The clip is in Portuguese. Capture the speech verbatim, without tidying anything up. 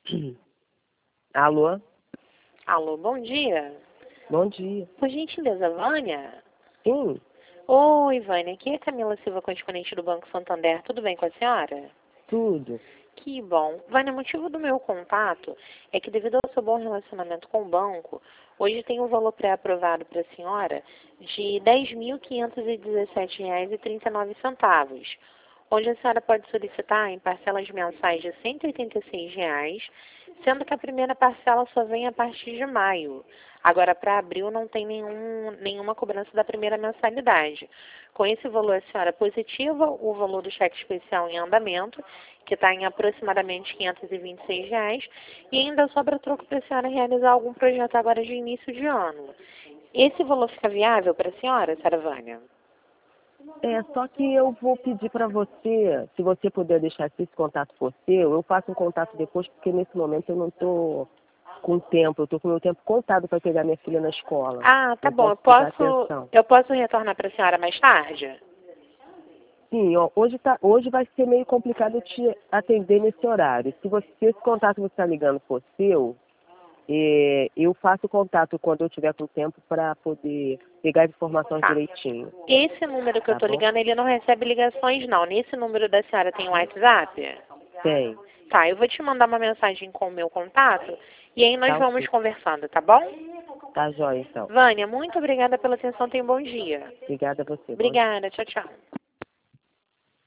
Alô? Alô, bom dia. Bom dia. Por gentileza, Vânia? Sim, Oi, Vânia. Aqui é Camila Silva, correspondente do Banco Santander. Tudo bem com a senhora? tudo. Que bom. Vânia, o motivo do meu contato é que, devido ao seu bom relacionamento com o banco, hoje tem um valor pré-aprovado para a senhora de dez mil quinhentos e dezessete reais e trinta e nove centavos, onde a senhora pode solicitar em parcelas mensais de cento e oitenta e seis reais, sendo que a primeira parcela só vem a partir de maio. Agora, para abril, não tem nenhum, nenhuma cobrança da primeira mensalidade. Com esse valor, a senhora positiva o valor do cheque especial em andamento, que está em aproximadamente quinhentos e vinte e seis reais, e ainda sobra troco para a senhora realizar algum projeto agora de início de ano. Esse valor fica viável para a senhora, senhora Vânia? É, só que eu vou pedir para você, se você puder deixar esse contato for seu, eu faço um contato depois, porque nesse momento eu não estou com tempo, eu estou com o meu tempo contado para pegar minha filha na escola. Ah, tá Não bom. Eu posso prestar posso, atenção. eu posso retornar para a senhora mais tarde? Sim, ó, hoje, tá, hoje vai ser meio complicado te atender nesse horário. Se, você, se esse contato que você está ligando for seu, é, eu faço contato quando eu tiver com tempo para poder pegar as informações Tá. direitinho. Esse número que eu Tá estou bom? ligando, ele não recebe ligações, não. Nesse número da senhora tem WhatsApp? Tem. Tá, eu vou te mandar uma mensagem com o meu contato e aí nós Tá vamos ok. conversando, tá bom? Tá jóia, então. Vânia, muito obrigada pela atenção. Tenha um bom dia. Obrigada a você. Bom dia. Obrigada. Tchau, tchau.